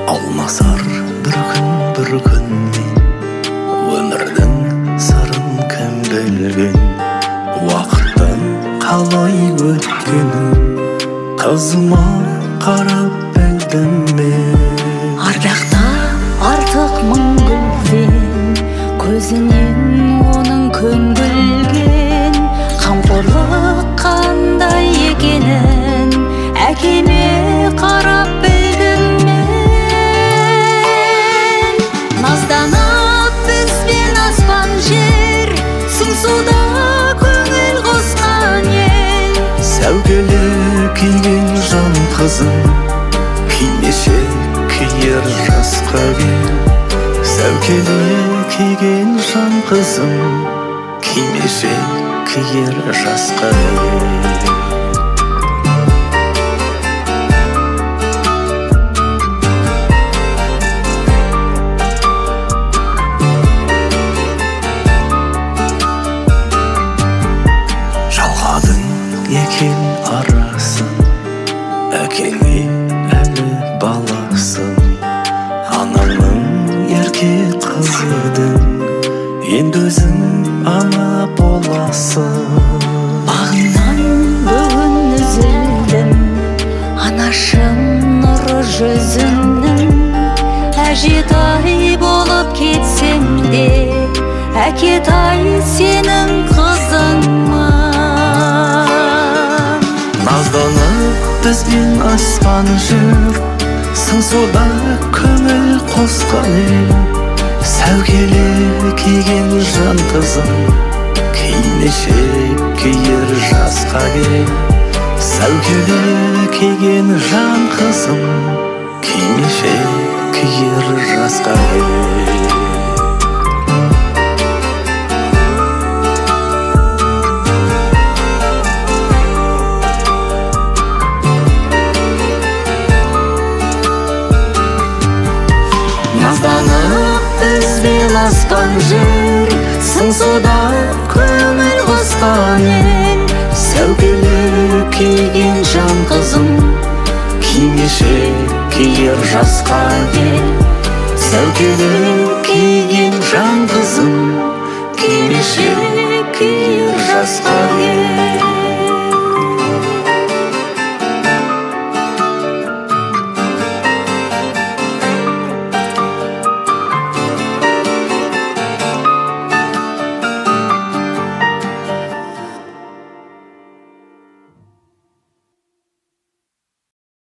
алмасар бір күнмен өмірдің сырын кім білген, уақыттың қалай өткенін қызыма қарап білдім мен. Ардақта артық мың гүлден, көзінен оның көнгілген, қамқорлық қандай екенін әкеме қарап білдім мен. Назданып бізбен аспан жер, сыңсуда көңіл қосқан ел. Сәукеле киген жан қызым, кимешек киер жасқа кел. Сәукеле киген жан қызым, кимешек киер жасқа кел. Жалғадың екен арасын, әкеңе әлі баласың. Анаңның ерке қызы едің, енді өзің ана боласың. Бағымнан бүгін үзілдім, анашым нұры жүзіңнің. Әжетай болып кетсем де, әкетай сенің қызыңмын. Назданып бізбен аспан жүр, сыңсуда көңіл қосқан ел. Сәукеле киген жан қызым, кимешек киер жасқа кел. Сәукеле киген жан қызым, кимешек киер жасқа кел. Назданып бізбен аспан жүр, сыңсуда көңіл қосқан ел. Сәукеле киген жан қызым, кимешек киер жасқа кел. Сәукеле киген жан қызым, кимешек киер жасқа кел.